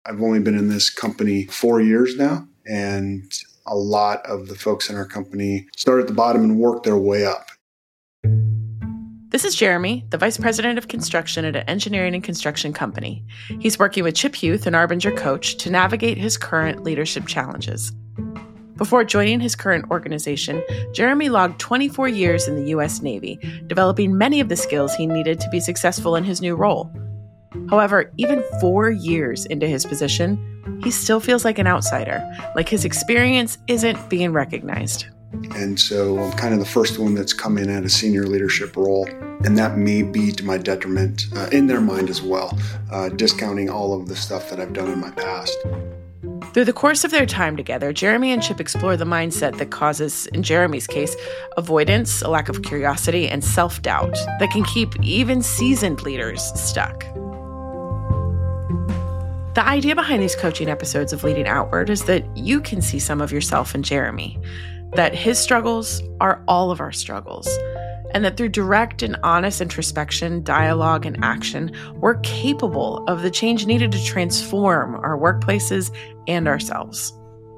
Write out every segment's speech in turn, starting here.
I've only been in this company 4 years now, and a lot of the folks in our company start at the bottom and work their way up. This is Jeremy, the Vice President of Construction at an engineering and construction company. He's working with Chip Huth, an Arbinger coach, to navigate his current leadership challenges. Before joining his current organization, Jeremy logged 24 years in the U.S. Navy, developing many of the skills he needed to be successful in his new role. However, even 4 years into his position, he still feels like an outsider, like his experience isn't being recognized. And so I'm kind of the first one that's come in at a senior leadership role, and that may be to my detriment in their mind as well, discounting all of the stuff that I've done in my past. Through the course of their time together, Jeremy and Chip explore the mindset that causes, in Jeremy's case, avoidance, a lack of curiosity, and self-doubt that can keep even seasoned leaders stuck. The idea behind these coaching episodes of Leading Outward is that you can see some of yourself in Jeremy, that his struggles are all of our struggles, and that through direct and honest introspection, dialogue, and action, we're capable of the change needed to transform our workplaces and ourselves.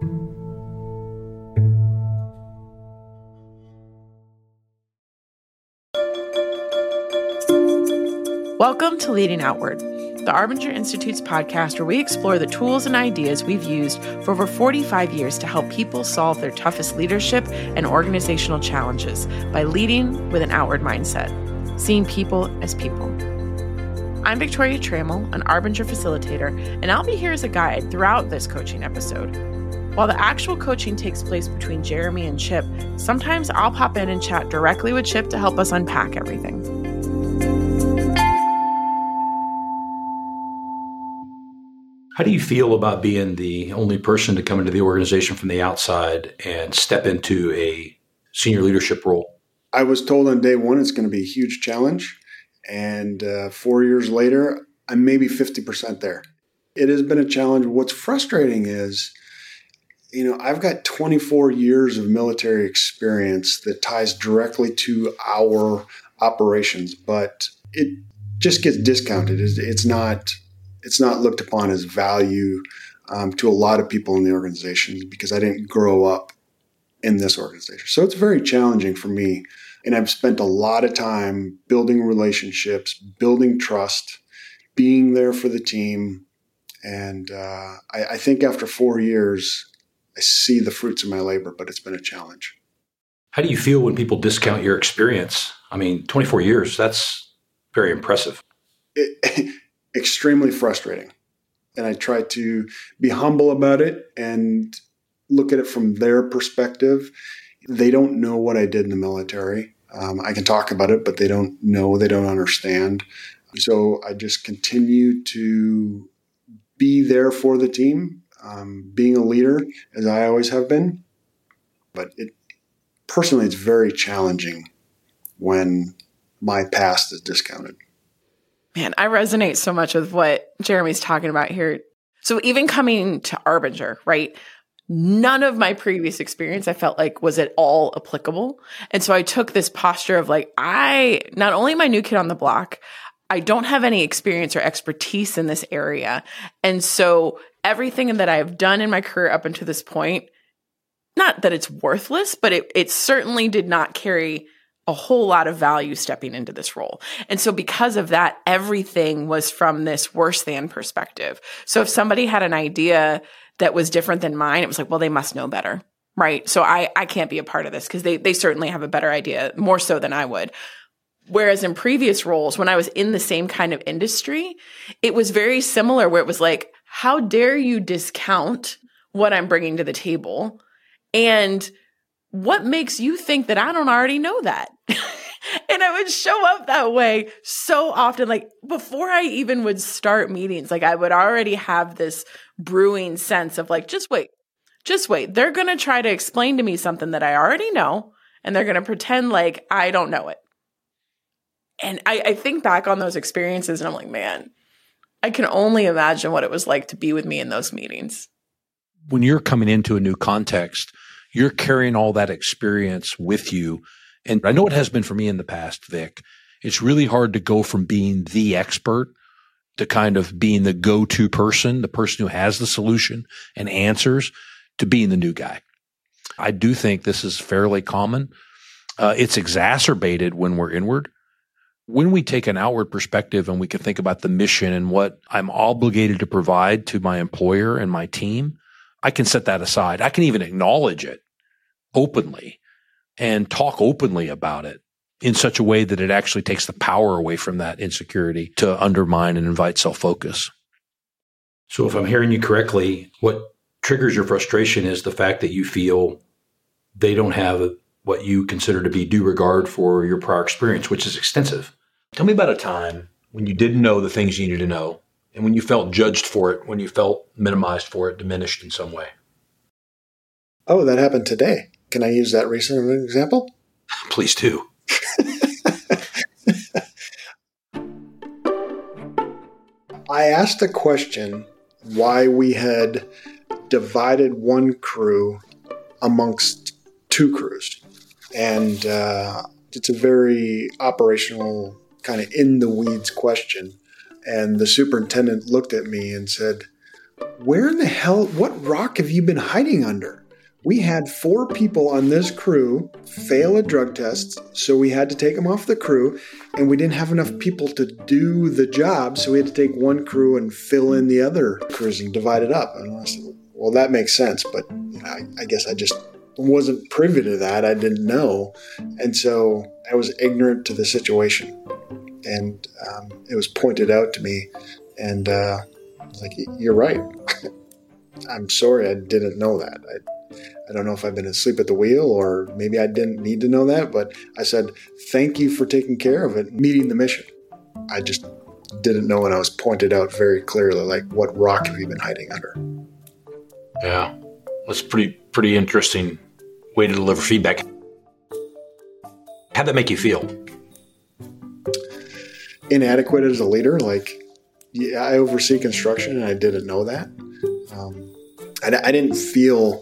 Welcome to Leading Outward, the Arbinger Institute's podcast where we explore the tools and ideas we've used for over 45 years to help people solve their toughest leadership and organizational challenges by leading with an outward mindset, seeing people as people. I'm Victoria Trammell, an Arbinger facilitator, and I'll be here as a guide throughout this coaching episode. While the actual coaching takes place between Jeremy and Chip, sometimes I'll pop in and chat directly with Chip to help us unpack everything. How do you feel about being the only person to come into the organization from the outside and step into a senior leadership role? I was told on day one it's going to be a huge challenge. And 4 years later, I'm maybe 50% there. It has been a challenge. What's frustrating is, I've got 24 years of military experience that ties directly to our operations, but it just gets discounted. It's not looked upon as value to a lot of people in the organization because I didn't grow up in this organization. So it's very challenging for me. And I've spent a lot of time building relationships, building trust, being there for the team. And I think after 4 years, I see the fruits of my labor, but it's been a challenge. How do you feel when people discount your experience? 24 years, that's very impressive. Extremely frustrating. And I try to be humble about it and look at it from their perspective. They don't know what I did in the military. I can talk about it, but they don't know, they don't understand. So I just continue to be there for the team, being a leader as I always have been. But personally, it's very challenging when my past is discounted. Man, I resonate so much with what Jeremy's talking about here. So even coming to Arbinger, right? None of my previous experience I felt like was at all applicable. And so I took this posture of not only am I new kid on the block, I don't have any experience or expertise in this area. And so everything that I've done in my career up until this point, not that it's worthless, but it certainly did not carry a whole lot of value stepping into this role. And so because of that, everything was from this worse than perspective. So if somebody had an idea that was different than mine, it was like, well, they must know better, right? So I can't be a part of this because they certainly have a better idea, more so than I would. Whereas in previous roles, when I was in the same kind of industry, it was very similar where it was like, how dare you discount what I'm bringing to the table? And what makes you think that I don't already know that? And I would show up that way so often, like before I even would start meetings, like I would already have this brewing sense of like, just wait. They're going to try to explain to me something that I already know, and they're going to pretend like I don't know it. And I think back on those experiences and I'm like, man, I can only imagine what it was like to be with me in those meetings. When you're coming into a new context, you're carrying all that experience with you. And I know it has been for me in the past, Vic. It's really hard to go from being the expert to kind of being the go-to person, the person who has the solution and answers, to being the new guy. I do think this is fairly common. It's exacerbated when we're inward. When we take an outward perspective and we can think about the mission and what I'm obligated to provide to my employer and my team, I can set that aside. I can even acknowledge it openly and talk openly about it in such a way that it actually takes the power away from that insecurity to undermine and invite self-focus. So if I'm hearing you correctly, what triggers your frustration is the fact that you feel they don't have what you consider to be due regard for your prior experience, which is extensive. Tell me about a time when you didn't know the things you needed to know and when you felt judged for it, when you felt minimized for it, diminished in some way. Oh, that happened today. Can I use that recent example? Please do. I asked a question why we had divided one crew amongst two crews. And it's a very operational, kind of in the weeds question. And the superintendent looked at me and said, "Where in the hell, what rock have you been hiding under? We had 4 people on this crew fail a drug test, so we had to take them off the crew, and we didn't have enough people to do the job, so we had to take one crew and fill in the other crews and divide it up." And I said, well, that makes sense, but I guess I just wasn't privy to that. I didn't know. And so I was ignorant to the situation. And it was pointed out to me, and I was like, "You're right. I'm sorry I didn't know that. I don't know if I've been asleep at the wheel, or maybe I didn't need to know that, but I said, thank you for taking care of it, meeting the mission. I just didn't know when I was pointed out very clearly, like, what rock have you been hiding under?" Yeah, that's pretty interesting way to deliver feedback. How'd that make you feel? Inadequate as a leader. Like, yeah, I oversee construction and I didn't know that. I didn't feel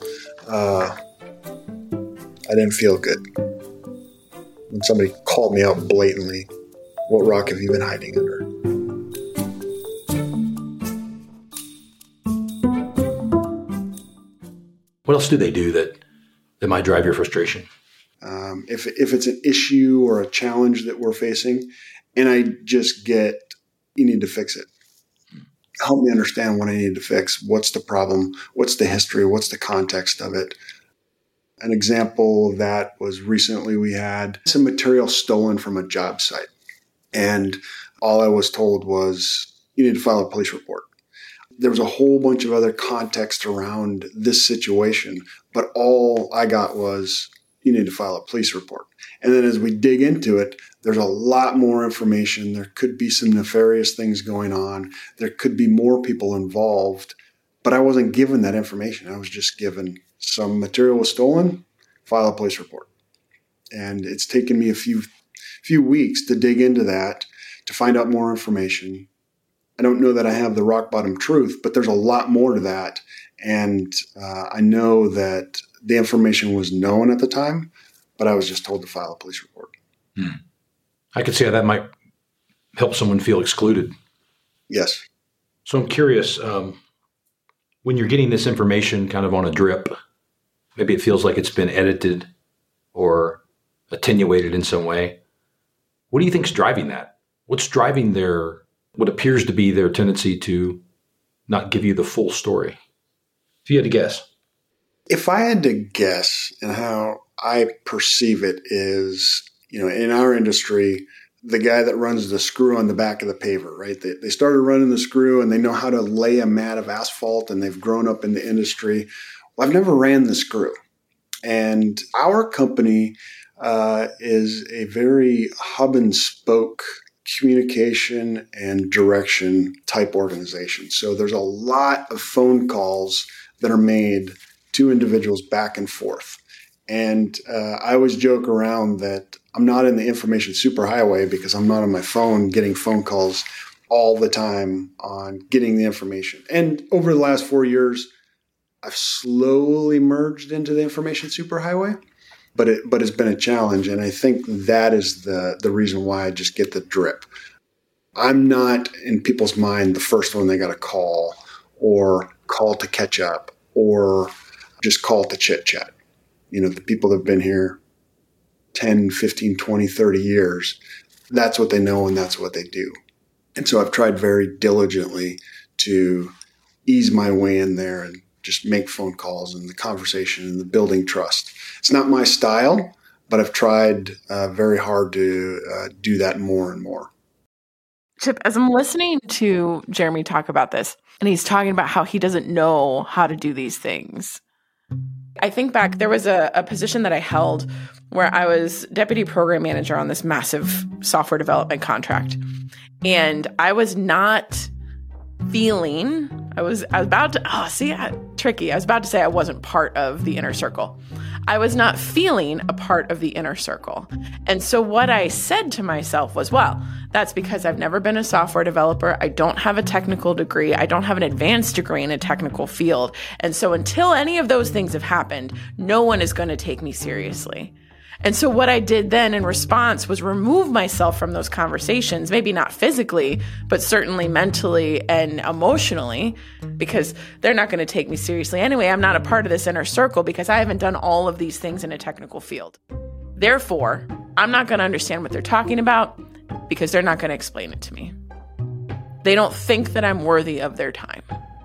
good when somebody called me out blatantly. What rock have you been hiding under? What else do they do that might drive your frustration? If it's an issue or a challenge that we're facing, and I just get, you need to fix it. Help me understand what I need to fix. What's the problem? What's the history? What's the context of it? An example of that was recently we had some material stolen from a job site. And all I was told was, you need to file a police report. There was a whole bunch of other context around this situation, but all I got was, you need to file a police report. And then as we dig into it, there's a lot more information. There could be some nefarious things going on. There could be more people involved, but I wasn't given that information. I was just given some material was stolen, file a police report. And it's taken me a few weeks to dig into that, to find out more information. I don't know that I have the rock bottom truth, but there's a lot more to that. And I know that the information was known at the time, but I was just told to file a police report. I could see how that might help someone feel excluded. Yes. So I'm curious, when you're getting this information kind of on a drip, maybe it feels like it's been edited or attenuated in some way. What do you think is driving that? What's driving what appears to be their tendency to not give you the full story? If you had to guess. If I had to guess, and how I perceive it is, in our industry, the guy that runs the screw on the back of the paver, right? They started running the screw and they know how to lay a mat of asphalt and they've grown up in the industry. Well, I've never ran the screw. And our company is a very hub and spoke communication and direction type organization. So there's a lot of phone calls that are made to individuals back and forth. And I always joke around that I'm not in the information superhighway because I'm not on my phone getting phone calls all the time on getting the information. And over the last 4 years, I've slowly merged into the information superhighway, but it's been a challenge. And I think that is the reason why I just get the drip. I'm not in people's mind the first one they got to call or call to catch up or just call to chit chat. The people that have been here 10, 15, 20, 30 years, that's what they know and that's what they do. And so I've tried very diligently to ease my way in there and just make phone calls and the conversation and the building trust. It's not my style, but I've tried very hard to do that more and more. Chip, as I'm listening to Jeremy talk about this, and he's talking about how he doesn't know how to do these things, I think back, there was a position that I held where I was deputy program manager on this massive software development contract. And I was not feeling, I was about to, tricky. I was about to say I wasn't part of the inner circle. I was not feeling a part of the inner circle. And so what I said to myself was, well, that's because I've never been a software developer. I don't have a technical degree. I don't have an advanced degree in a technical field. And so until any of those things have happened, no one is going to take me seriously. And so what I did then in response was remove myself from those conversations, maybe not physically, but certainly mentally and emotionally, because they're not going to take me seriously anyway. I'm not a part of this inner circle because I haven't done all of these things in a technical field. Therefore, I'm not going to understand what they're talking about because they're not going to explain it to me. They don't think that I'm worthy of their time.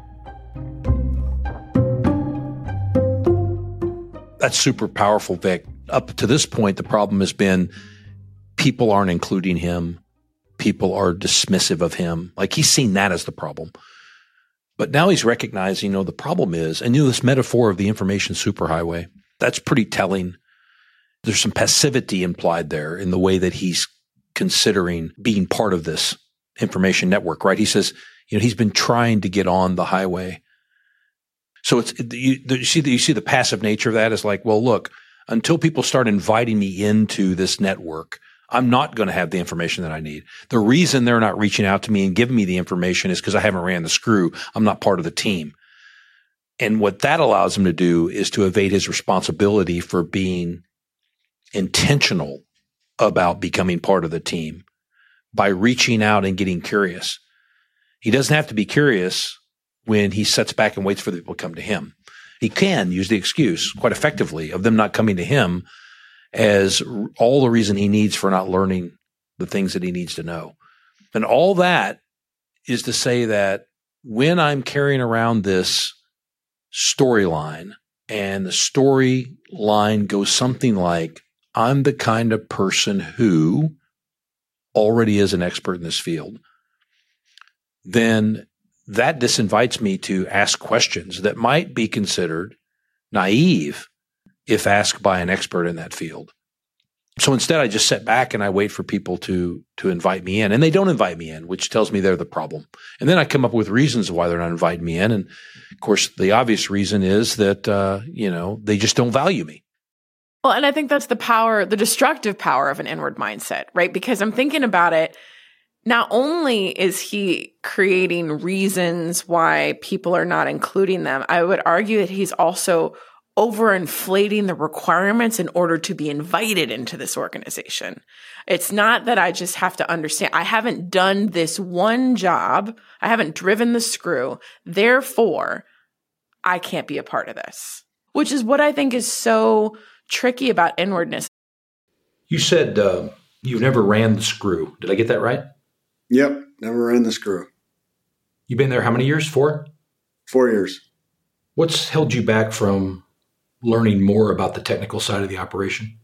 That's super powerful, Vic. Up to this point, the problem has been people aren't including him. People are dismissive of him. Like he's seen that as the problem. But now he's recognizing, the problem is, and this metaphor of the information superhighway, that's pretty telling. There's some passivity implied there in the way that he's considering being part of this information network, right? He says, he's been trying to get on the highway. So you see the passive nature of that is like, well, look, until people start inviting me into this network, I'm not going to have the information that I need. The reason they're not reaching out to me and giving me the information is because I haven't ran the screw. I'm not part of the team. And what that allows him to do is to evade his responsibility for being intentional about becoming part of the team by reaching out and getting curious. He doesn't have to be curious when he sits back and waits for the people to come to him. He can use the excuse quite effectively of them not coming to him as all the reason he needs for not learning the things that he needs to know. And all that is to say that when I'm carrying around this storyline and the storyline goes something like, I'm the kind of person who already is an expert in this field, then that disinvites me to ask questions that might be considered naive if asked by an expert in that field. So instead, I just sit back and I wait for people to invite me in. And they don't invite me in, which tells me they're the problem. And then I come up with reasons why they're not inviting me in. And of course, the obvious reason is that, they just don't value me. Well, and I think that's the destructive power of an inward mindset, right? Because I'm thinking about it. Not only is he creating reasons why people are not including them, I would argue that he's also overinflating the requirements in order to be invited into this organization. It's not that I just have to understand. I haven't done this one job. I haven't driven the screw. Therefore, I can't be a part of this, which is what I think is so tricky about inwardness. You said you've never ran the screw. Did I get that right? Yep, never ran the screw. You've been there how many years? 4? 4 years. What's held you back from learning more about the technical side of the operation?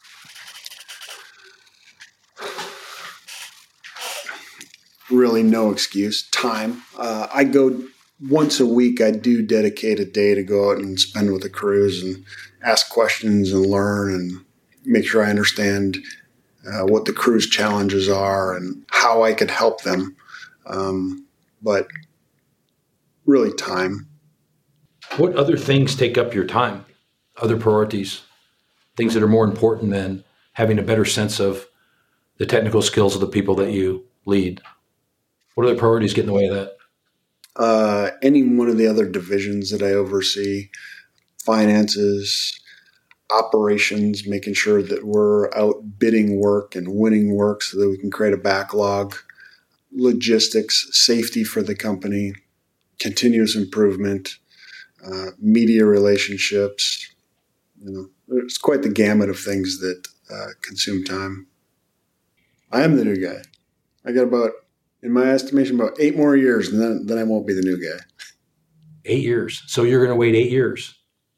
Really no excuse. Time. I go once a week. I do dedicate a day to go out and spend with the crews and ask questions and learn and make sure I understand what the crew's challenges are and how I could help them. But really time. What other things take up your time? Other priorities? Things that are more important than having a better sense of the technical skills of the people that you lead? What other priorities get in the way of that? Any one of the other divisions that I oversee, finances, operations, making sure that we're out bidding work and winning work so that we can create a backlog. logistics, safety for the company, continuous improvement, media relationships. It's quite the gamut of things that consume time. I am the new guy. I got about, in my estimation, about 8 more years, and then I won't be the new guy. 8 years. So you're going to wait 8 years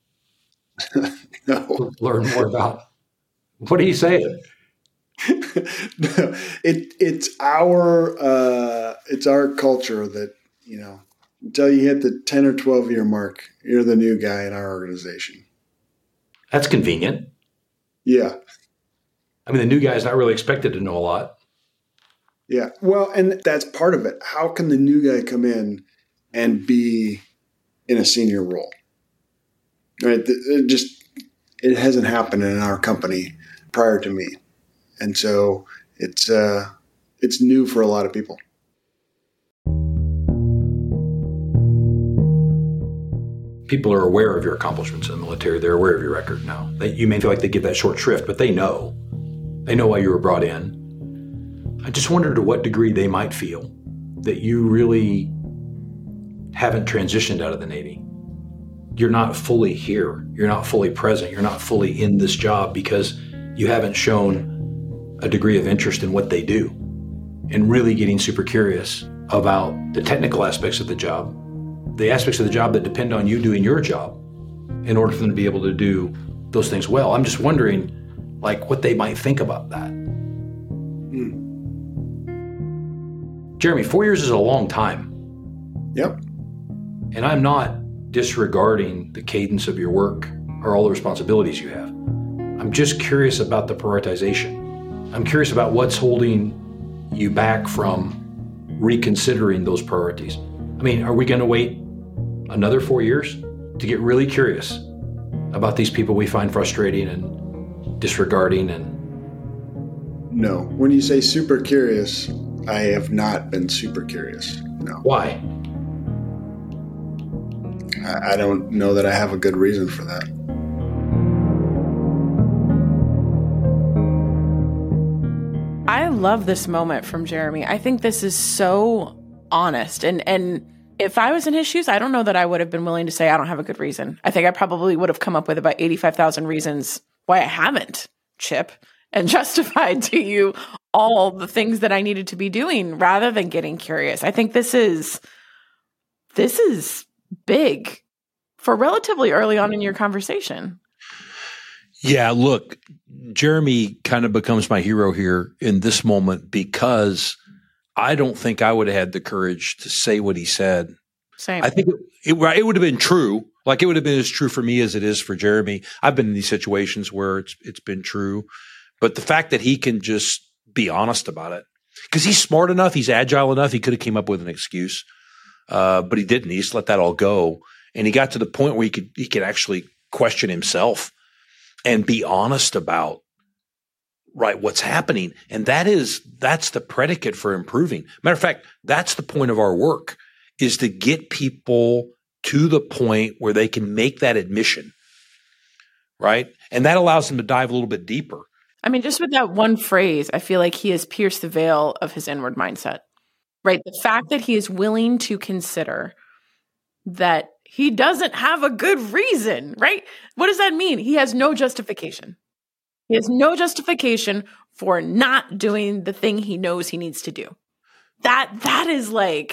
No. to learn more about. What are you saying? No, it's our culture that, until you hit the 10 or 12 year mark, you're the new guy in our organization. That's convenient. Yeah. I mean, the new guy is not really expected to know a lot. Yeah. Well, and that's part of it. How can the new guy come in and be in a senior role? Right. It hasn't happened in our company prior to me. And so it's new for a lot of people. People are aware of your accomplishments in the military. They're aware of your record now. You may feel like they give that short shrift, but they know. They know why you were brought in. I just wonder to what degree they might feel that you really haven't transitioned out of the Navy. You're not fully here. You're not fully present. You're not fully in this job because you haven't shown a degree of interest in what they do and really getting super curious about the technical aspects of the job, the aspects of the job that depend on you doing your job in order for them to be able to do those things well. I'm just wondering, what they might think about that. Jeremy, 4 years is a long time. Yep. And I'm not disregarding the cadence of your work or all the responsibilities you have. I'm just curious about the prioritization. I'm curious about what's holding you back from reconsidering those priorities. I mean, are we going to wait another 4 years to get really curious about these people we find frustrating and disregarding? And no, when you say super curious, I have not been super curious. No. Why? I don't know that I have a good reason for that. I love this moment from Jeremy. I think this is so honest. And if I was in his shoes, I don't know that I would have been willing to say I don't have a good reason. I think I probably would have come up with about 85,000 reasons why I haven't, Chip, and justified to you all the things that I needed to be doing rather than getting curious. I think this is big for relatively early on in your conversation. Yeah, look, Jeremy kind of becomes my hero here in this moment because I don't think I would have had the courage to say what he said. Same. I think it would have been true. Like it would have been as true for me as it is for Jeremy. I've been in these situations where it's been true. But the fact that he can just be honest about it, because he's smart enough, he's agile enough, he could have came up with an excuse, but he didn't. He just let that all go. And he got to the point where he could actually question himself and be honest about what's happening. And that's the predicate for improving. Matter of fact, that's the point of our work, is to get people to the point where they can make that admission, right? And that allows them to dive a little bit deeper. I mean, just with that one phrase, I feel like he has pierced the veil of his inward mindset, right? The fact that he is willing to consider that he doesn't have a good reason, right? What does that mean? He has no justification. He has no justification for not doing the thing he knows he needs to do. That is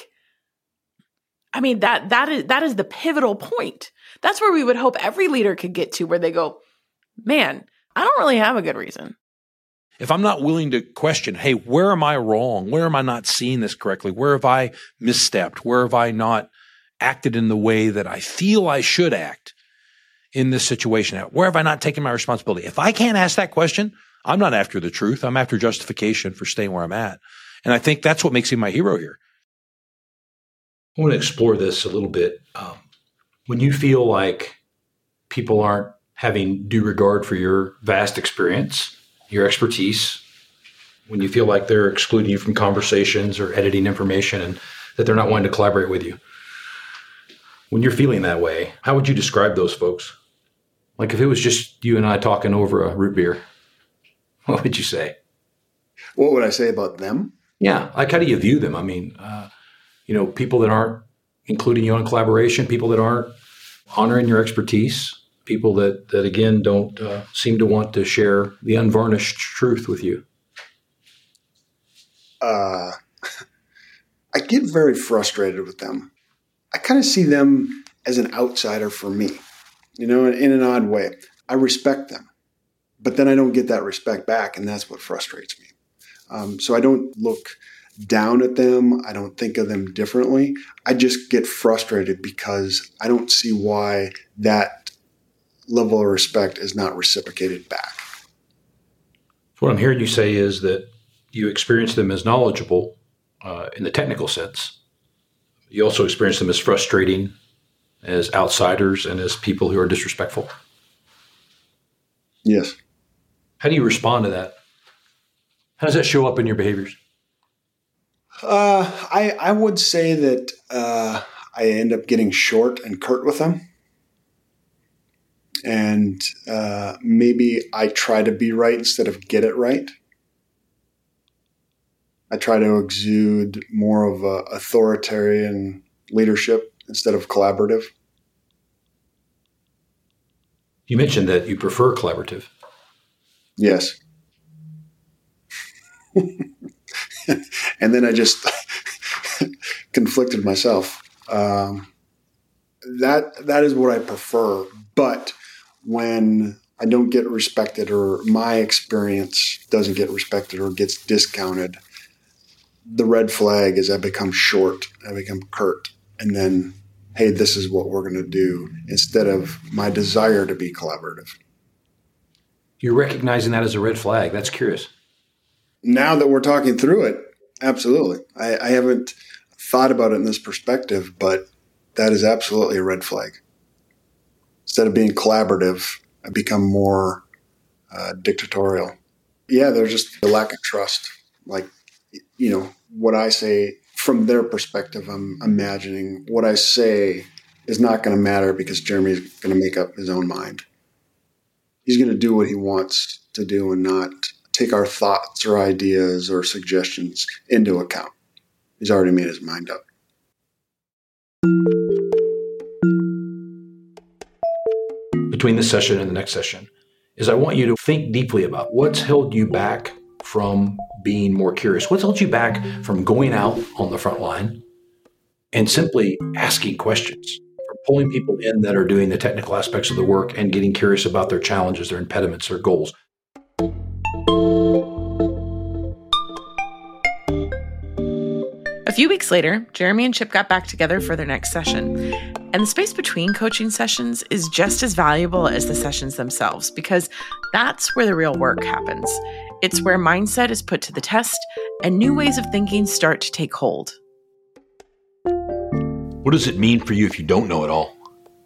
that is the pivotal point. That's where we would hope every leader could get to, where they go, man, I don't really have a good reason. If I'm not willing to question, hey, where am I wrong? Where am I not seeing this correctly? Where have I misstepped? Where have I not acted in the way that I feel I should act in this situation? Where have I not taken my responsibility? If I can't ask that question, I'm not after the truth. I'm after justification for staying where I'm at. And I think that's what makes him my hero here. I want to explore this a little bit. When you feel like people aren't having due regard for your vast experience, your expertise, when you feel like they're excluding you from conversations or editing information and that they're not wanting to collaborate with you, when you're feeling that way, how would you describe those folks? Like if it was just you and I talking over a root beer, what would you say? What would I say about them? Yeah. Like, how do you view them? I mean, people that aren't including you on collaboration, people that aren't honoring your expertise, people that again, don't seem to want to share the unvarnished truth with you. I get very frustrated with them. I kind of see them as an outsider for me, in an odd way. I respect them, but then I don't get that respect back, and that's what frustrates me. So I don't look down at them. I don't think of them differently. I just get frustrated because I don't see why that level of respect is not reciprocated back. What I'm hearing you say is that you experience them as knowledgeable in the technical sense. You also experience them as frustrating, as outsiders, and as people who are disrespectful. Yes. How do you respond to that? How does that show up in your behaviors? I would say that I end up getting short and curt with them. And maybe I try to be right instead of get it right. I try to exude more of a authoritarian leadership instead of collaborative. You mentioned that you prefer collaborative. Yes. And then I just conflicted myself. That is what I prefer. But when I don't get respected, or my experience doesn't get respected or gets discounted, the red flag is I become short, I become curt, and then, hey, this is what we're going to do, instead of my desire to be collaborative. You're recognizing that as a red flag. That's curious. Now that we're talking through it, absolutely. I haven't thought about it in this perspective, but that is absolutely a red flag. Instead of being collaborative, I become more dictatorial. Yeah, there's just a lack of trust. Like, what I say from their perspective, I'm imagining what I say is not going to matter because Jeremy's going to make up his own mind. He's going to do what he wants to do and not take our thoughts or ideas or suggestions into account. He's already made his mind up. Between this session and the next session is I want you to think deeply about what's held you back from being more curious. What's held you back from going out on the front line and simply asking questions, or pulling people in that are doing the technical aspects of the work and getting curious about their challenges, their impediments, their goals. A few weeks later, Jeremy and Chip got back together for their next session. And the space between coaching sessions is just as valuable as the sessions themselves, because that's where the real work happens. It's where mindset is put to the test and new ways of thinking start to take hold. What does it mean for you if you don't know it all?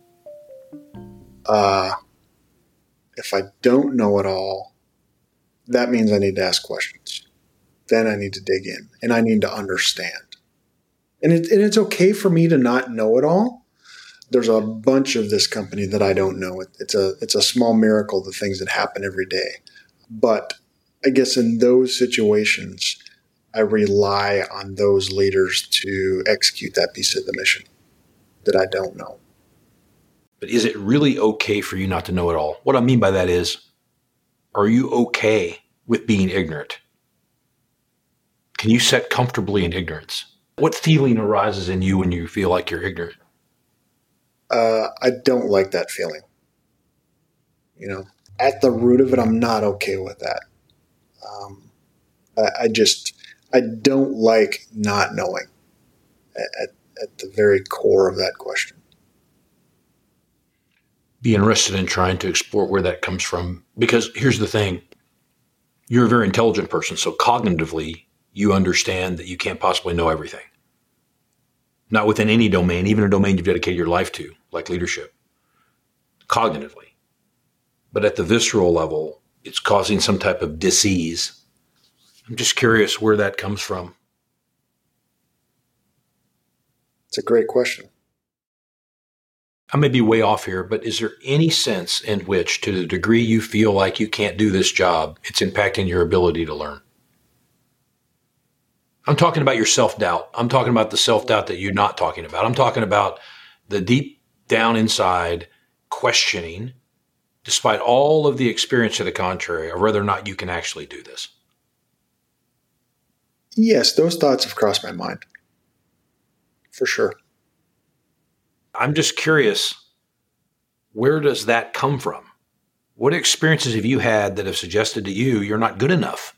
If I don't know it all, that means I need to ask questions. Then I need to dig in and I need to understand. And it's okay for me to not know it all. There's a bunch of this company that I don't know. It's a small miracle, the things that happen every day. But I guess in those situations, I rely on those leaders to execute that piece of the mission that I don't know. But is it really okay for you not to know it all? What I mean by that is, are you okay with being ignorant? Can you sit comfortably in ignorance? What feeling arises in you when you feel like you're ignorant? I don't like that feeling. At the root of it, I'm not okay with that. I don't like not knowing at the very core of that question. Be interested in trying to explore where that comes from. Because here's the thing. You're a very intelligent person, so cognitively, you understand that you can't possibly know everything. Not within any domain, even a domain you've dedicated your life to, like leadership. Cognitively. But at the visceral level, it's causing some type of disease. I'm just curious where that comes from. It's a great question. I may be way off here, but is there any sense in which, to the degree you feel like you can't do this job, it's impacting your ability to learn? I'm talking about your self-doubt. I'm talking about the self-doubt that you're not talking about. I'm talking about the deep down inside questioning, despite all of the experience to the contrary, of whether or not you can actually do this. Yes, those thoughts have crossed my mind. For sure. I'm just curious, where does that come from? What experiences have you had that have suggested to you you're not good enough?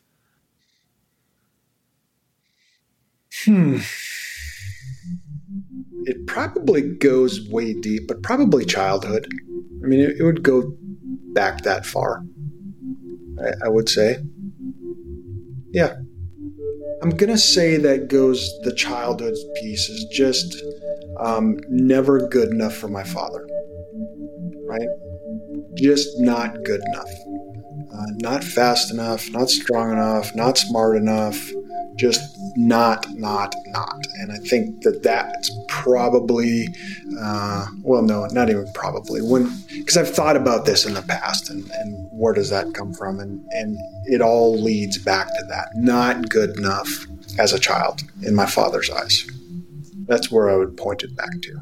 It probably goes way deep, but probably childhood. I mean, it would go back that far, I would say. Yeah. I'm going to say that goes the childhood piece is just never good enough for my father, right? Just not good enough. Not fast enough, not strong enough, not smart enough, just not. And I think that's probably, well, no, not even probably. Because I've thought about this in the past and where does that come from? And it all leads back to that. Not good enough as a child in my father's eyes. That's where I would point it back to.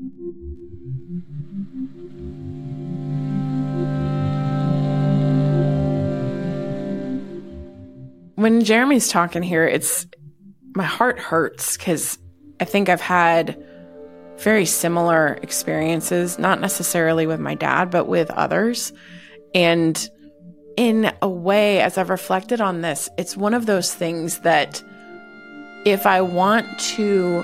When Jeremy's talking here, my heart hurts because I think I've had very similar experiences, not necessarily with my dad, but with others. And in a way, as I've reflected on this, it's one of those things that if I want to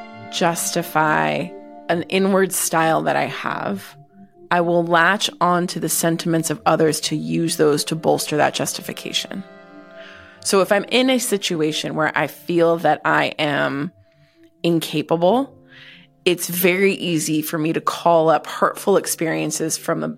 justify an inward style that I have, I will latch on to the sentiments of others to use those to bolster that justification. So if I'm in a situation where I feel that I am incapable, it's very easy for me to call up hurtful experiences from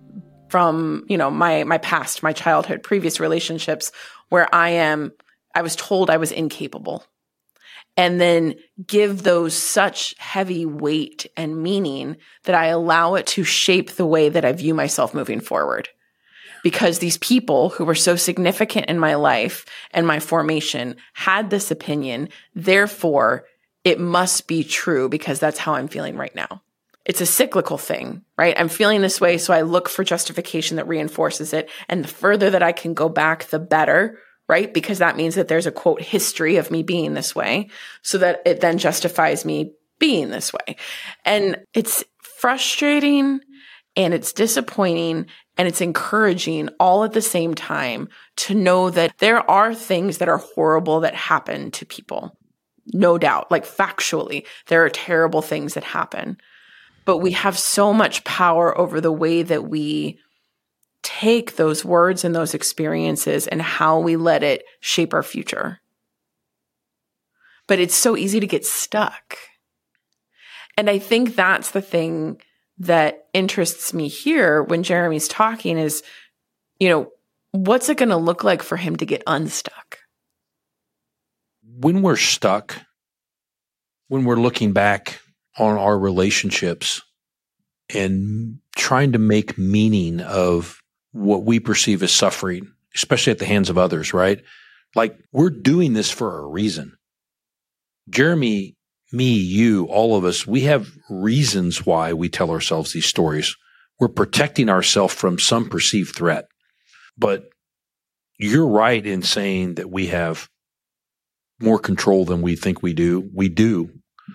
my past, my childhood, previous relationships where I was told I was incapable, and then give those such heavy weight and meaning that I allow it to shape the way that I view myself moving forward. Because these people who were so significant in my life and my formation had this opinion, therefore it must be true because that's how I'm feeling right now. It's a cyclical thing, right? I'm feeling this way, so I look for justification that reinforces it. And the further that I can go back, the better, right? Because that means that there's a quote history of me being this way, so that it then justifies me being this way. And it's frustrating and it's disappointing and it's encouraging all at the same time to know that there are things that are horrible that happen to people. No doubt, like factually, there are terrible things that happen. But we have so much power over the way that we take those words and those experiences and how we let it shape our future. But it's so easy to get stuck. And I think that's the thing that interests me here when Jeremy's talking is, what's it going to look like for him to get unstuck? When we're stuck, when we're looking back on our relationships and trying to make meaning of what we perceive as suffering, especially at the hands of others, right? Like we're doing this for a reason. Jeremy, me, you, all of us, we have reasons why we tell ourselves these stories. We're protecting ourselves from some perceived threat. But you're right in saying that we have more control than we think we do. We do.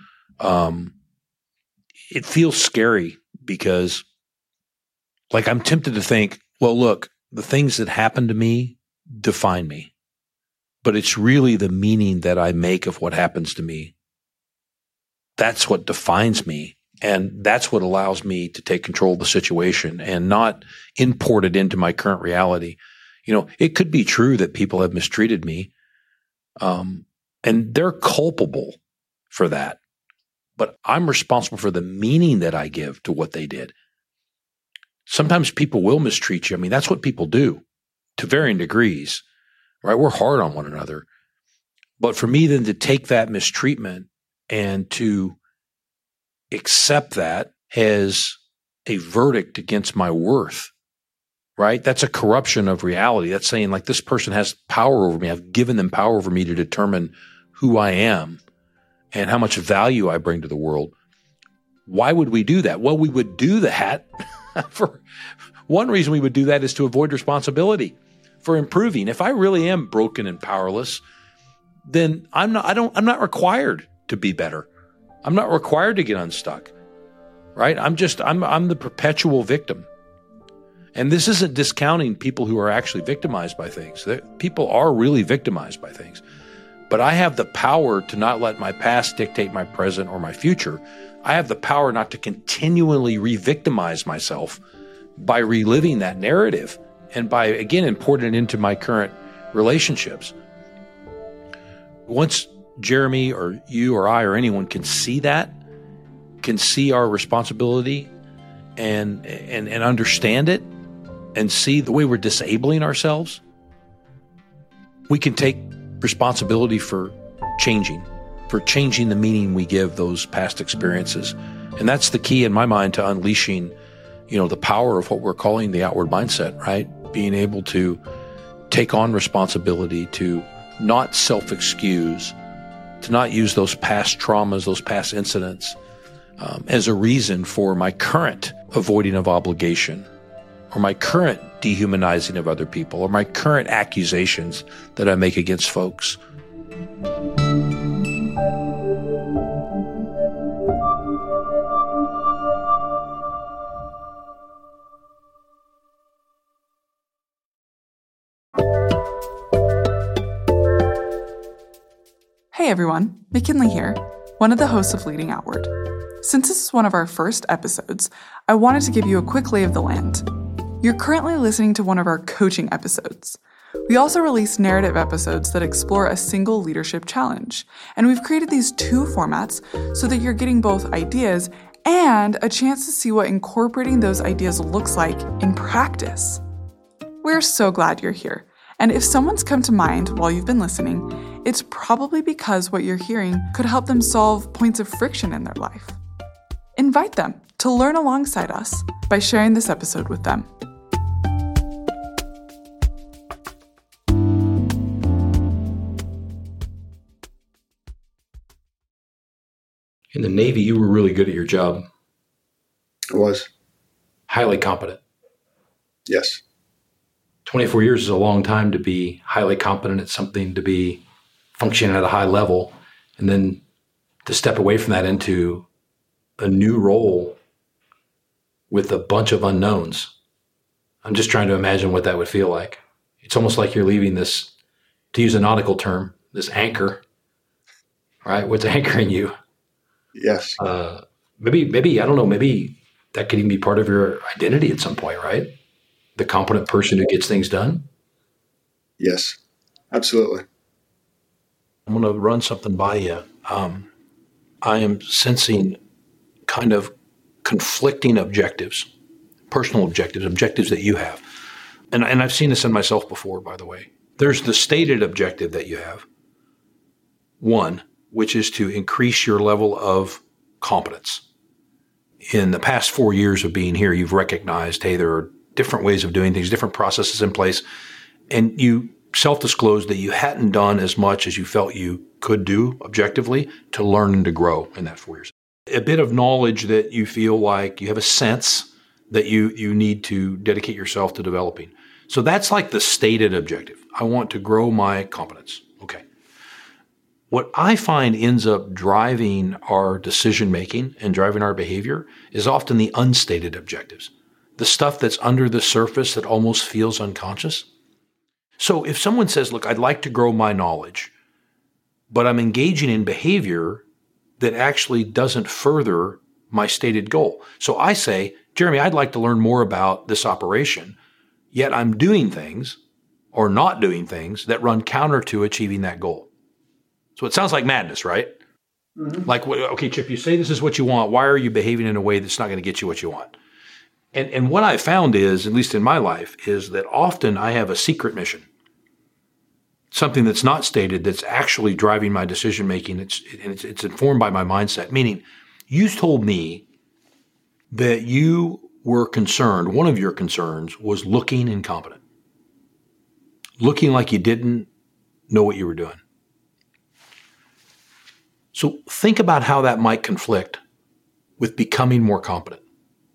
It feels scary because, like, I'm tempted to think, well, look, the things that happen to me define me. But it's really the meaning that I make of what happens to me. That's what defines me. And that's what allows me to take control of the situation and not import it into my current reality. It could be true that people have mistreated me, and they're culpable for that. But I'm responsible for the meaning that I give to what they did. Sometimes people will mistreat you. I mean, that's what people do to varying degrees, right? We're hard on one another. But for me then to take that mistreatment and to accept that as a verdict against my worth, right? That's a corruption of reality. That's saying like this person has power over me. I've given them power over me to determine who I am and how much value I bring to the world, why would we do that? Well, we would do that for one reason we would do that is to avoid responsibility for improving. If I really am broken and powerless, then I'm not required to be better. I'm not required to get unstuck, right? I'm the perpetual victim. And this isn't discounting people who are actually victimized by things. People are really victimized by things. But I have the power to not let my past dictate my present or my future. I have the power not to continually re-victimize myself by reliving that narrative and by, again, importing it into my current relationships. Once Jeremy or you or I or anyone can see that, can see our responsibility and understand it and see the way we're disabling ourselves, we can take responsibility for changing the meaning we give those past experiences. And that's the key in my mind to unleashing, the power of what we're calling the outward mindset, right? Being able to take on responsibility, to not self-excuse, to not use those past traumas, those past incidents as a reason for my current avoiding of obligation or my current dehumanizing of other people or my current accusations that I make against folks. Hey everyone, McKinley here, one of the hosts of Leading Outward. Since this is one of our first episodes, I wanted to give you a quick lay of the land. You're currently listening to one of our coaching episodes. We also release narrative episodes that explore a single leadership challenge, and we've created these two formats so that you're getting both ideas and a chance to see what incorporating those ideas looks like in practice. We're so glad you're here. And if someone's come to mind while you've been listening, it's probably because what you're hearing could help them solve points of friction in their life. Invite them to learn alongside us by sharing this episode with them. In the Navy, you were really good at your job. I was. Highly competent. Yes. 24 years is a long time to be highly competent at something, to be functioning at a high level, and then to step away from that into a new role with a bunch of unknowns. I'm just trying to imagine what that would feel like. It's almost like you're leaving this, to use a nautical term, this anchor, right? What's anchoring you? Yes. Maybe, I don't know, maybe that could even be part of your identity at some point, right? The competent person who gets things done? Yes, absolutely. I'm going to run something by you. I am sensing kind of conflicting objectives, personal objectives that you have. And I've seen this in myself before, by the way. There's the stated objective that you have. One, which is to increase your level of competence. In the past 4 years of being here, you've recognized, hey, there are different ways of doing things, different processes in place, and you self-disclosed that you hadn't done as much as you felt you could do objectively to learn and to grow in that 4 years. A bit of knowledge that you feel like you have a sense that you need to dedicate yourself to developing. So that's like the stated objective. I want to grow my competence. Okay. What I find ends up driving our decision-making and driving our behavior is often the unstated objectives. The stuff that's under the surface that almost feels unconscious. So if someone says, look, I'd like to grow my knowledge, but I'm engaging in behavior that actually doesn't further my stated goal. So I say, Jeremy, I'd like to learn more about this operation, yet I'm doing things or not doing things that run counter to achieving that goal. So it sounds like madness, right? Mm-hmm. Like, okay, Chip, you say this is what you want. Why are you behaving in a way that's not going to get you what you want? And what I found is, at least in my life, is that often I have a secret mission, something that's not stated that's actually driving my decision making. It's informed by my mindset. Meaning, you told me that you were concerned. One of your concerns was looking incompetent, looking like you didn't know what you were doing. So think about how that might conflict with becoming more competent.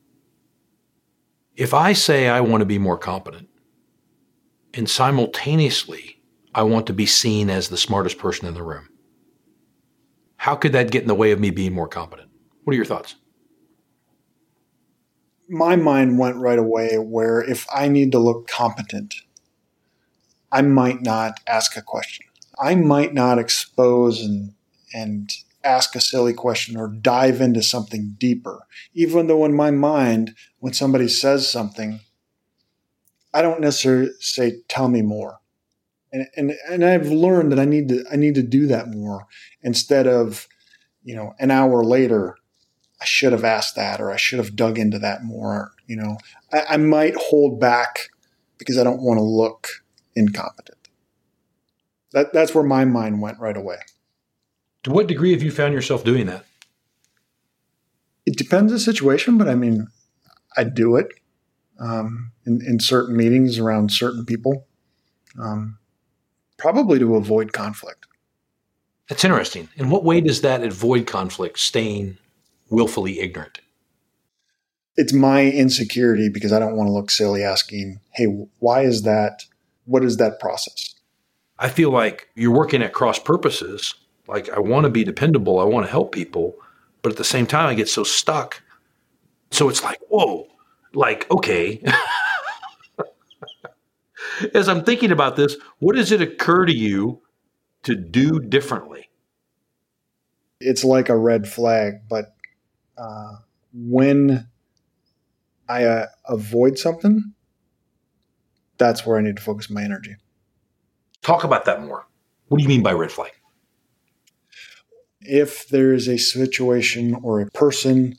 If I say I want to be more competent, and simultaneously I want to be seen as the smartest person in the room, how could that get in the way of me being more competent? What are your thoughts? My mind went right away where if I need to look competent, I might not ask a question. I might not expose and ask a silly question or dive into something deeper. Even though in my mind, when somebody says something, I don't necessarily say, tell me more. And I've learned that I need to do that more instead of, an hour later, I should have asked that, or I should have dug into that more. I might hold back because I don't want to look incompetent. That's where my mind went right away. To what degree have you found yourself doing that? It depends on the situation, but I do it in certain meetings around certain people, probably to avoid conflict. That's interesting. In what way does that avoid conflict, staying willfully ignorant? It's my insecurity because I don't want to look silly asking, hey, why is that? What is that process? I feel like you're working at cross purposes. Like, I want to be dependable. I want to help people. But at the same time, I get so stuck. So it's like, whoa, like, okay. As I'm thinking about this, what does it occur to you to do differently? It's like a red flag, but when I avoid something, that's where I need to focus my energy. Talk about that more. What do you mean by red flag? If there is a situation or a person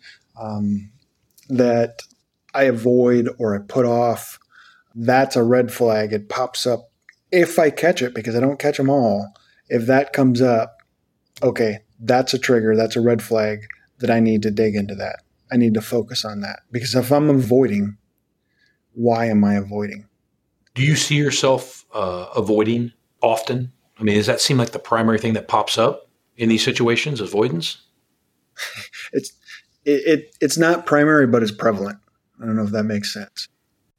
that I avoid or I put off, that's a red flag. It pops up if I catch it, because I don't catch them all. If that comes up, okay, that's a trigger. That's a red flag that I need to dig into that. I need to focus on that, because if I'm avoiding, why am I avoiding? Do you see yourself avoiding often? I mean, does that seem like the primary thing that pops up in these situations, avoidance? It's not primary, but it's prevalent. I don't know if that makes sense.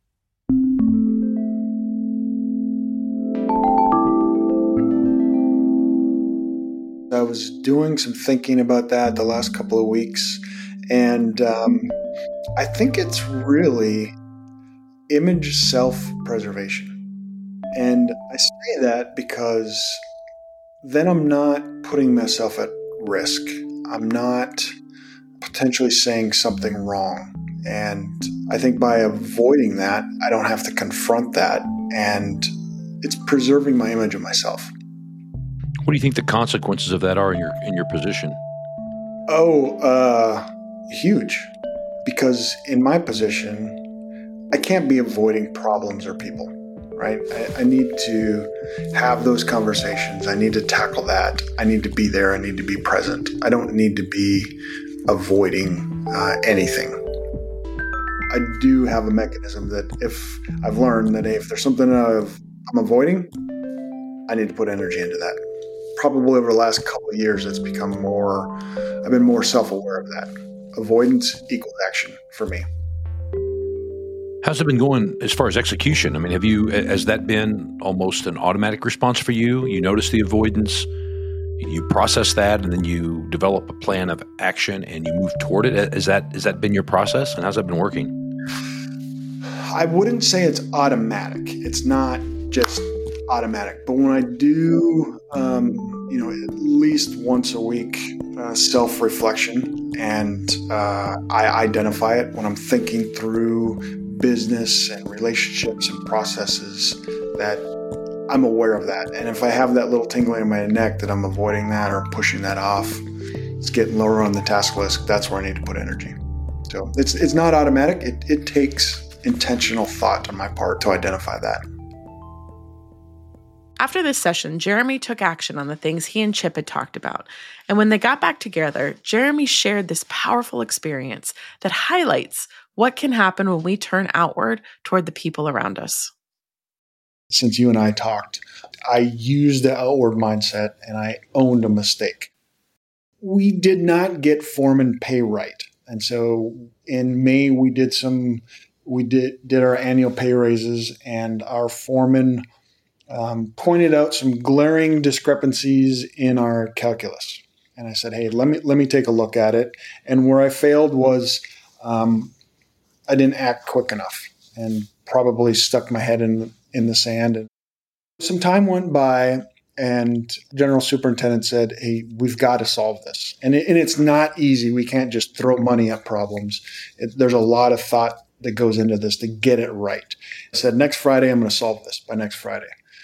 I was doing some thinking about that the last couple of weeks, and I think it's really image self-preservation. And I say that because then I'm not putting myself at risk. I'm not potentially saying something wrong. And I think by avoiding that, I don't have to confront that, and it's preserving my image of myself. What do you think the consequences of that are in your position? Huge. Because in my position, I can't be avoiding problems or people, right? I need to have those conversations. I need to tackle that. I need to be there. I need to be present. I don't need to be avoiding anything. I do have a mechanism that if I've learned that if there's something I'm avoiding, I need to put energy into that. Probably over the last couple of years, it's become I've been more self-aware of that. Avoidance equals action for me. How's it been going as far as execution? I mean, has that been almost an automatic response for you? You notice the avoidance, you process that, and then you develop a plan of action and you move toward it. Has that been your process, and how's that been working? I wouldn't say it's automatic. It's not just automatic, but when I do, at least once a week, self-reflection, and I identify it when I'm thinking through business and relationships and processes, that I'm aware of that. And if I have that little tingling in my neck that I'm avoiding that or pushing that off, it's getting lower on the task list, that's where I need to put energy. So it's not automatic. It takes intentional thought on my part to identify that. After this session, Jeremy took action on the things he and Chip had talked about. And when they got back together, Jeremy shared this powerful experience that highlights what can happen when we turn outward toward the people around us. Since you and I talked, I used the outward mindset and I owned a mistake. we did not get foreman pay right. And so in May, we did our annual pay raises, and our foreman pointed out some glaring discrepancies in our calculus. And I said, hey, let me take a look at it. And where I failed was I didn't act quick enough and probably stuck my head in the sand. And some time went by, and General Superintendent said, hey, we've got to solve this. And it's not easy. We can't just throw money at problems. There's a lot of thought that goes into this to get it right. I said, next Friday, I'm going to solve this by next Friday.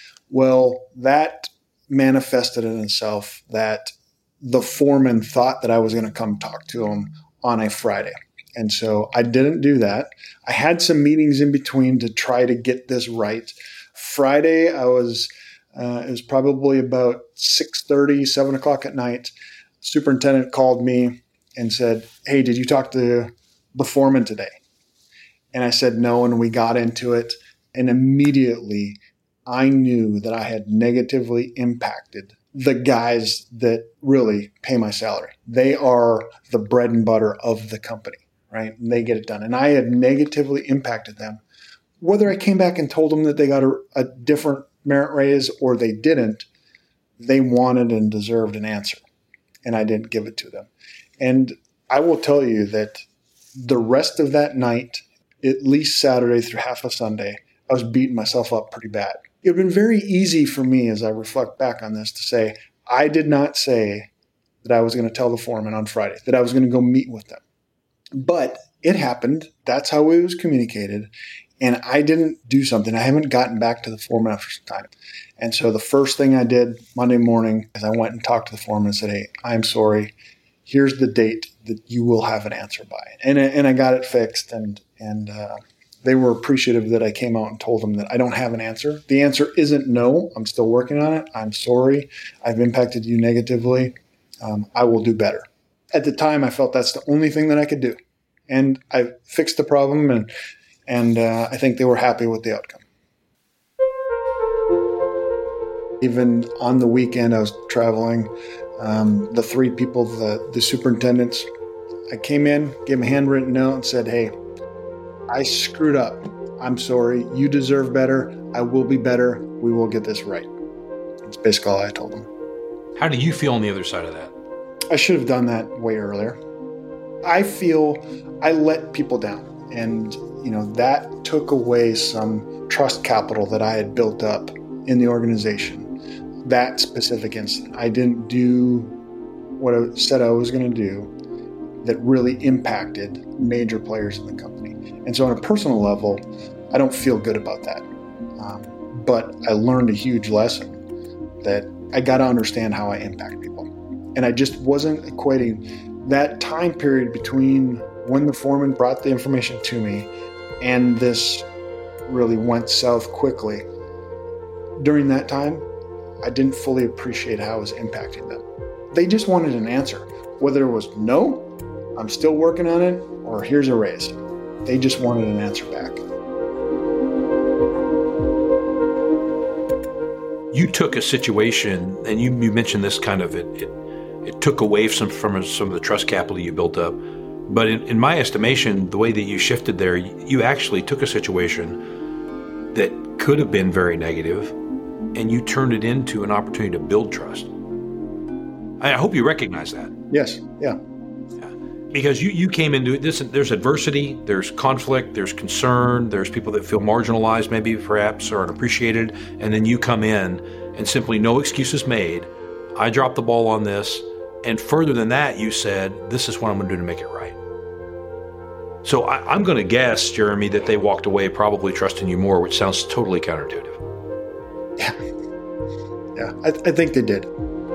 Well, that manifested in itself that the foreman thought that I was going to come talk to him on a Friday. And so I didn't do that. I had some meetings in between to try to get this right. Friday, it was probably about 6:30, 7 o'clock at night. Superintendent called me and said, hey, did you talk to the foreman today? And I said no, and we got into it. And immediately I knew that I had negatively impacted the guys that really pay my salary. They are the bread and butter of the company, right? And they get it done. And I had negatively impacted them. Whether I came back and told them that they got a different merit raise or they didn't, they wanted and deserved an answer. And I didn't give it to them. And I will tell you that the rest of that night, at least Saturday through half of Sunday, I was beating myself up pretty bad. It would have been very easy for me as I reflect back on this to say, I did not say that I was going to tell the foreman on Friday, that I was going to go meet with them. But it happened. That's how it was communicated. And I didn't do something. I haven't gotten back to the foreman after some time. And so the first thing I did Monday morning is I went and talked to the foreman and said, hey, I'm sorry. Here's the date that you will have an answer by. And I got it fixed. And they were appreciative that I came out and told them that I don't have an answer. The answer isn't no. I'm still working on it. I'm sorry. I've impacted you negatively. I will do better. At the time, I felt that's the only thing that I could do. And I fixed the problem, and I think they were happy with the outcome. Even on the weekend, I was traveling. The three people, the superintendents, I came in, gave them a handwritten note and said, hey, I screwed up. I'm sorry. You deserve better. I will be better. We will get this right. That's basically all I told them. How do you feel on the other side of that? I should have done that way earlier. I feel I let people down. And, that took away some trust capital that I had built up in the organization. That specific incident. I didn't do what I said I was going to do that really impacted major players in the company. And so on a personal level, I don't feel good about that. But I learned a huge lesson that I got to understand how I impact people. And I just wasn't equating that time period between when the foreman brought the information to me and this really went south quickly. During that time, I didn't fully appreciate how I was impacting them. They just wanted an answer. Whether it was no, I'm still working on it, or here's a raise. They just wanted an answer back. You took a situation, and you mentioned this kind of, it took away from some of the trust capital you built up. But in my estimation, the way that you shifted there, you actually took a situation that could have been very negative, and you turned it into an opportunity to build trust. I hope you recognize that. Yes, yeah. Because you came into this, there's adversity, there's conflict, there's concern, there's people that feel marginalized maybe perhaps or unappreciated, and then you come in and simply no excuses made. I dropped the ball on this, and further than that, you said, this is what I'm going to do to make it right. So I'm going to guess, Jeremy, that they walked away probably trusting you more, which sounds totally counterintuitive. Yeah, I think they did.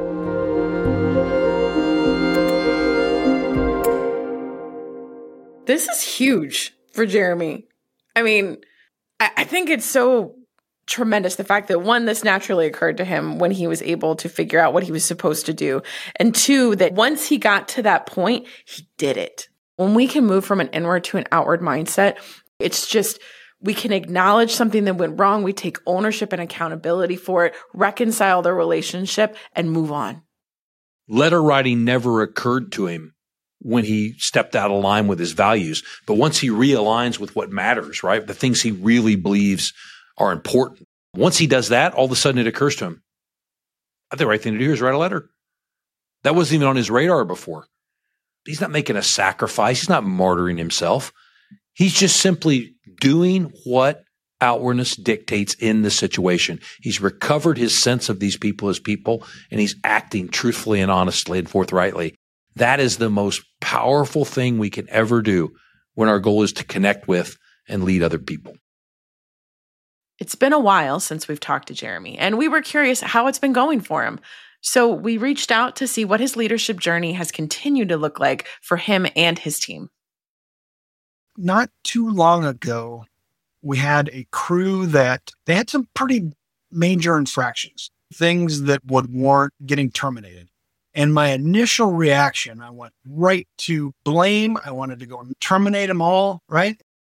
This is huge for Jeremy. I mean, I think it's so tremendous, the fact that one, this naturally occurred to him when he was able to figure out what he was supposed to do. And two, that once he got to that point, he did it. When we can move from an inward to an outward mindset, it's just, we can acknowledge something that went wrong. We take ownership and accountability for it, reconcile the relationship, and move on. Letter writing never occurred to him when he stepped out of line with his values. But once he realigns with what matters, right? The things he really believes are important. Once he does that, all of a sudden it occurs to him, I think the right thing to do is write a letter. That wasn't even on his radar before. He's not making a sacrifice. He's not martyring himself. He's just simply doing what outwardness dictates in the situation. He's recovered his sense of these people as people, and he's acting truthfully and honestly and forthrightly. That is the most powerful thing we can ever do when our goal is to connect with and lead other people. It's been a while since we've talked to Jeremy, and we were curious how it's been going for him. So we reached out to see what his leadership journey has continued to look like for him and his team. Not too long ago, we had a crew that they had some pretty major infractions, things that would warrant getting terminated. And my initial reaction, I went right to blame. I wanted to go and terminate them all, right?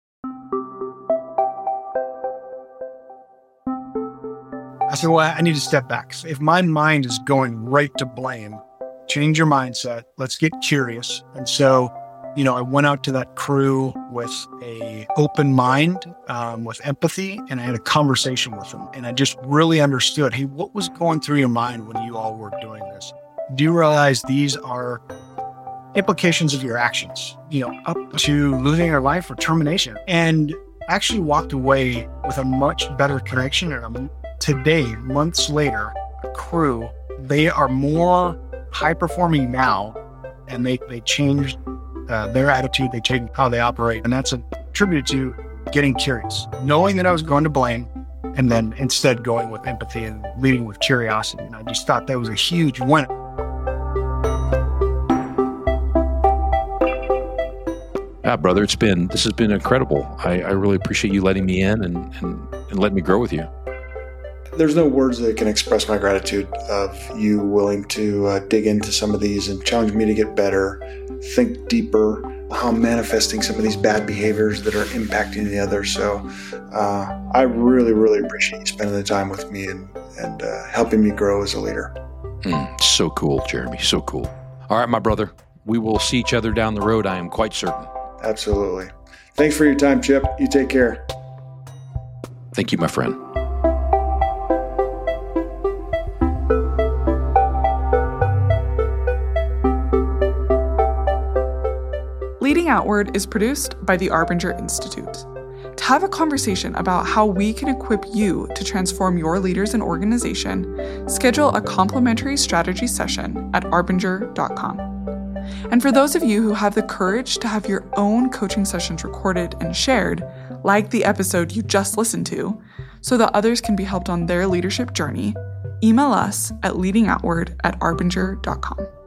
I said, well, I need to step back. So if my mind is going right to blame, change your mindset. Let's get curious. And so, I went out to that crew with a open mind, with empathy, and I had a conversation with them. And I just really understood, hey, what was going through your mind when you all were doing this? Do you realize these are implications of your actions, up to losing your life or termination? And actually walked away with a much better connection. And today, months later, a crew, they are more high performing now, and they changed their attitude, they changed how they operate. And that's a tribute to getting curious, knowing that I was going to blame, and then instead going with empathy and leading with curiosity. And I just thought that was a huge win. Brother, this has been incredible. I really appreciate you letting me in and letting me grow with you. There's no words that can express my gratitude of you willing to dig into some of these and challenge me to get better, think deeper, how I'm manifesting some of these bad behaviors that are impacting the others. So I really, really appreciate you spending the time with me and helping me grow as a leader. So cool, Jeremy. So cool. All right, my brother. We will see each other down the road, I am quite certain. Absolutely. Thanks for your time, Chip. You take care. Thank you, my friend. Leading Outward is produced by the Arbinger Institute. To have a conversation about how we can equip you to transform your leaders and organization, schedule a complimentary strategy session at arbinger.com. And for those of you who have the courage to have your own coaching sessions recorded and shared, like the episode you just listened to, so that others can be helped on their leadership journey, email us at leadingoutward@arbinger.com.